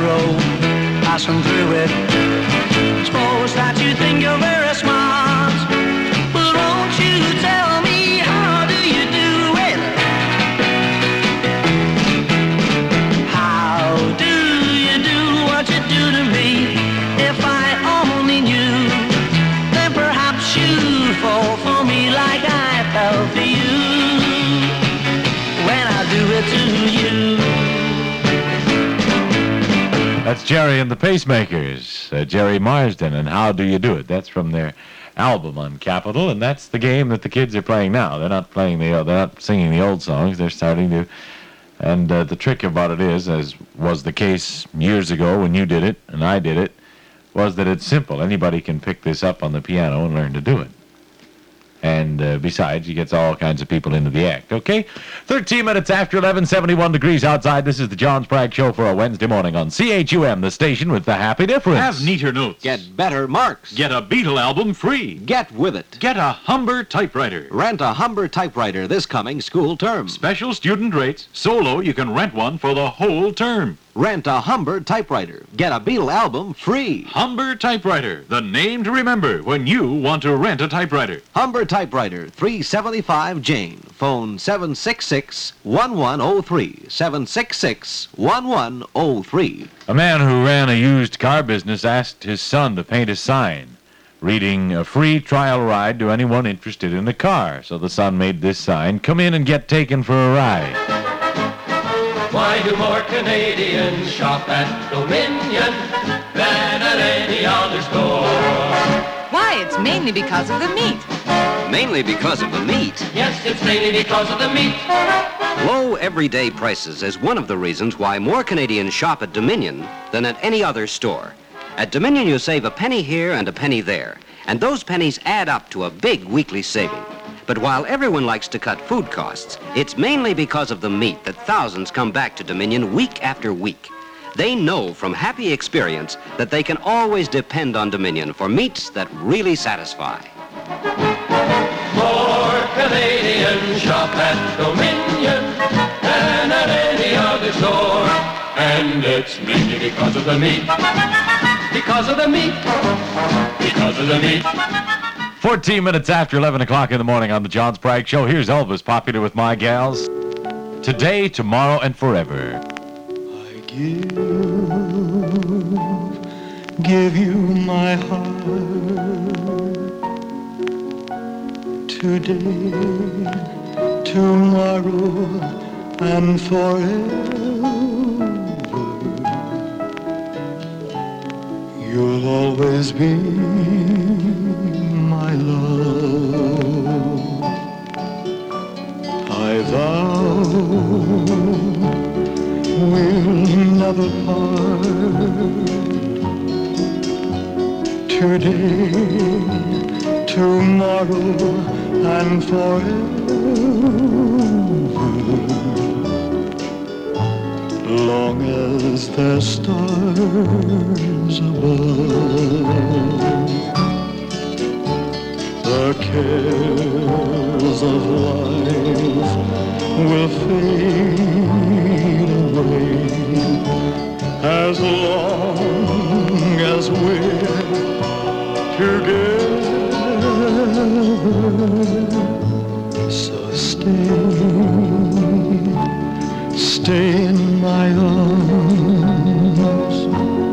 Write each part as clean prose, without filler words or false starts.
road, passing through it. Suppose that you think you're very smart, but won't you tell me how do you do it? How do you do what you do to me? If I only knew, then perhaps you'd fall for me like I fell for you when I do it to you. That's Jerry and the Pacemakers, Jerry Marsden, and How Do You Do It? That's from their album on Capitol, and that's the game that the kids are playing now. They're not playing they're not singing the old songs. They're starting to, and the trick about it is, as was the case years ago when you did it and I did it, was that it's simple. Anybody can pick this up on the piano and learn to do it. And besides, you get all kinds of people into the act. Okay? 13 minutes after 11, 71 degrees outside. This is the John Sprague Show for a Wednesday morning on CHUM, the station with the happy difference. Have neater notes. Get better marks. Get a Beatle album free. Get with it. Get a Humber typewriter. Rent a Humber typewriter this coming school term. Special student rates. Solo, you can rent one for the whole term. Rent a Humber typewriter. Get a Beatle album free. Humber typewriter, the name to remember when you want to rent a typewriter. Humber typewriter, 375 Jane. Phone 766-1103. 766-1103. A man who ran a used car business asked his son to paint a sign reading a free trial ride to anyone interested in the car. So the son made this sign, come in and get taken for a ride. Why do more Canadians shop at Dominion than at any other store? Why, it's mainly because of the meat. Mainly because of the meat. Yes, it's mainly because of the meat. Low everyday prices is one of the reasons why more Canadians shop at Dominion than at any other store. At Dominion, you save a penny here and a penny there, and those pennies add up to a big weekly saving. But while everyone likes to cut food costs, it's mainly because of the meat that thousands come back to Dominion week after week. They know from happy experience that they can always depend on Dominion for meats that really satisfy. More Canadians shop at Dominion than at any other store. And it's mainly because of the meat. Because of the meat. Because of the meat. 14 minutes after 11 o'clock in the morning on the John Sprague Show. Here's Elvis, popular with my gals. Today, tomorrow, and forever. I give you my heart. Today, tomorrow, and forever. You'll always be my love. I vow we'll never part. Today, tomorrow, and forever. Long as there's stars above, the cares of life will fade away as long as we're together. So stay in my arms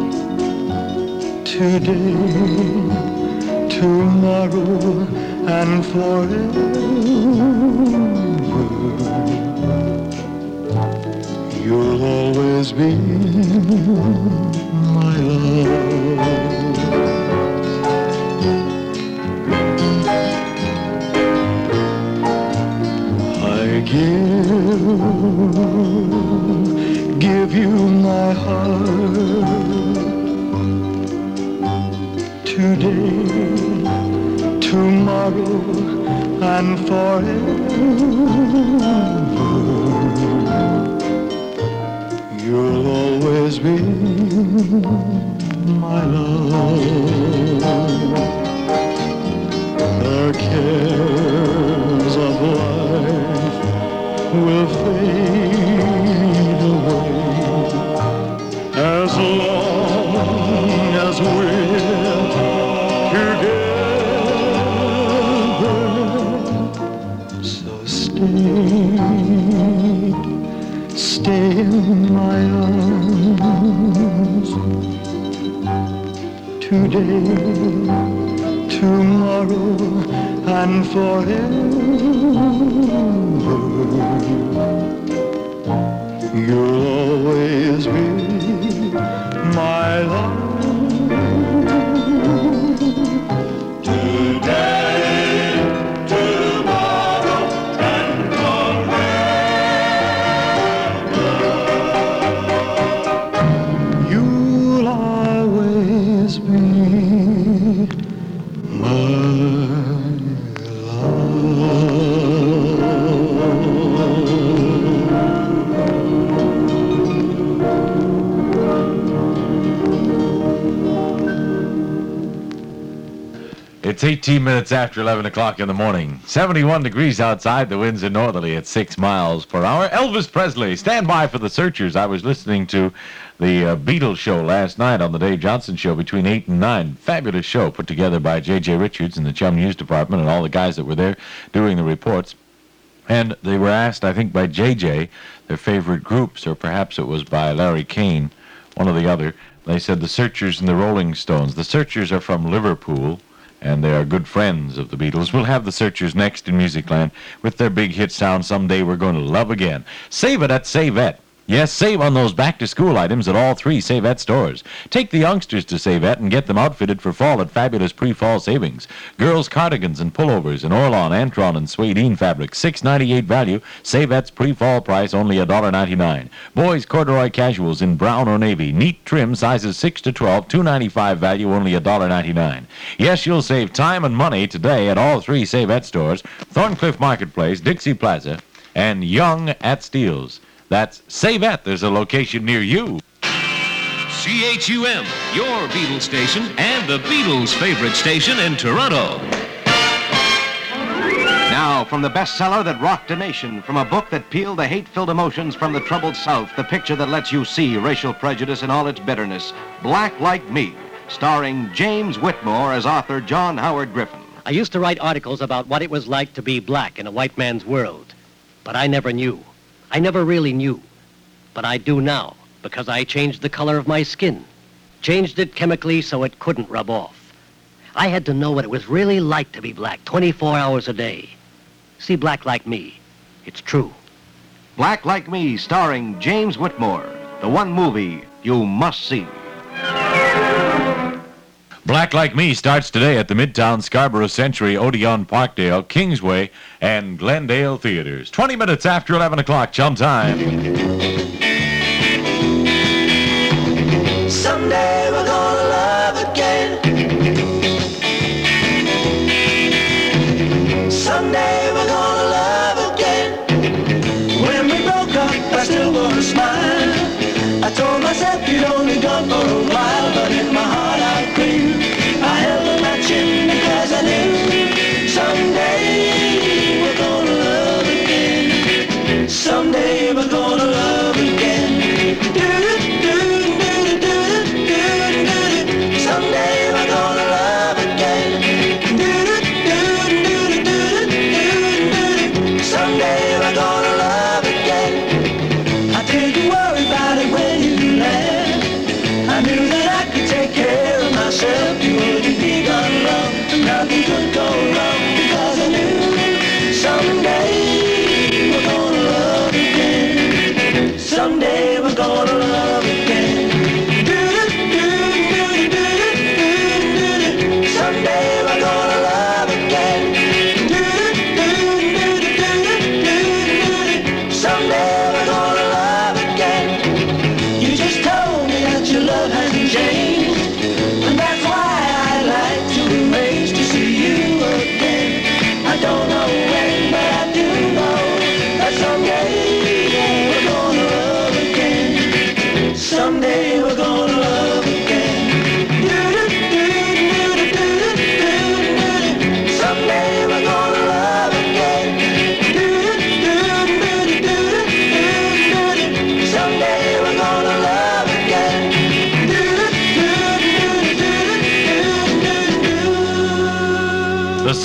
today, tomorrow, and forever. You'll always be my love. I give you my heart. Today, tomorrow, and forever. You'll always be my love. The cares of life will fade away as long in my arms. Today, tomorrow, and forever, you'll always be my love. Today, tomorrow, and forever, you'll always be my It's 18 minutes after 11 o'clock in the morning. 71 degrees outside. The winds are northerly at 6 miles per hour. Elvis Presley, stand by for the Searchers. I was listening to the Beatles show last night on the Dave Johnson Show between 8 and 9. Fabulous show put together by J.J. Richards and the Chum News Department and all the guys that were there doing the reports. And they were asked, I think, by J.J., their favorite groups, or perhaps it was by Larry Kane, one or the other. They said the Searchers and the Rolling Stones. The Searchers are from Liverpool, and they are good friends of the Beatles. We'll have the Searchers next in Musicland with their big hit sound Someday We're Going to Love Again. Save it at Savette. Yes, save on those back-to-school items at all 3 Savette stores. Take the youngsters to Savette and get them outfitted for fall at fabulous pre-fall savings. Girls' cardigans and pullovers in Orlon, Antron, and Suedine fabrics, $6.98 value. Savette's pre-fall price only $1.99. Boys' corduroy casuals in brown or navy. Neat trim sizes 6 to 12, $2.95 value, only $1.99. Yes, you'll save time and money today at all 3 Savette stores, Thorncliffe Marketplace, Dixie Plaza, and Young at Steele's. That's Savette. There's a location near you. CHUM, your Beatles station, and the Beatles' favorite station in Toronto. Now, from the bestseller that rocked a nation, from a book that peeled the hate-filled emotions from the troubled South, the picture that lets you see racial prejudice in all its bitterness, Black Like Me, starring James Whitmore as author John Howard Griffin. I used to write articles about what it was like to be black in a white man's world, but I never knew. I never really knew, but I do now, because I changed the color of my skin, changed it chemically so it couldn't rub off. I had to know what it was really like to be black 24 hours a day. See Black Like Me. It's true. Black Like Me, starring James Whitmore, the one movie you must see. Black Like Me starts today at the Midtown Scarborough Century, Odeon Parkdale, Kingsway, and Glendale Theaters. 20 minutes after 11 o'clock, Chum time. Someday we're gonna love again. Someday we're gonna love again. When we broke up, I still wanna smile. I told myself you'd only gone for a while, but in my heart I knew. I held on my chin because I knew someday we're gonna love again. Someday we're gonna love again. Do do do do do do do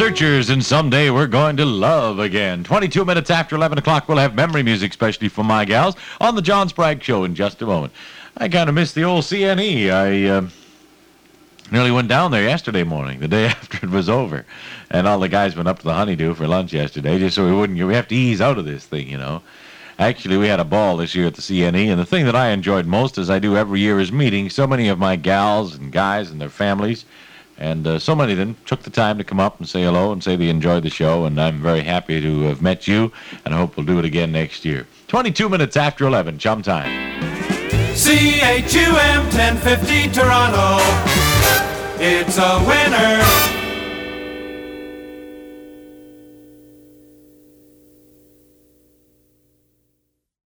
Searchers, and someday we're going to love again. 22 minutes after 11 o'clock, we'll have memory music, especially for my gals, on the John Sprague Show in just a moment. I kind of missed the old CNE. I nearly went down there yesterday morning, the day after it was over. And all the guys went up to the Honeydew for lunch yesterday, just so we have to ease out of this thing, you know. Actually, we had a ball this year at the CNE, and the thing that I enjoyed most, as I do every year, is meeting so many of my gals and guys and their families. And so many of them took the time to come up and say hello and say they enjoyed the show, and I'm very happy to have met you, and I hope we'll do it again next year. 22 minutes after 11, chum time. CHUM 1050 Toronto. It's a winner.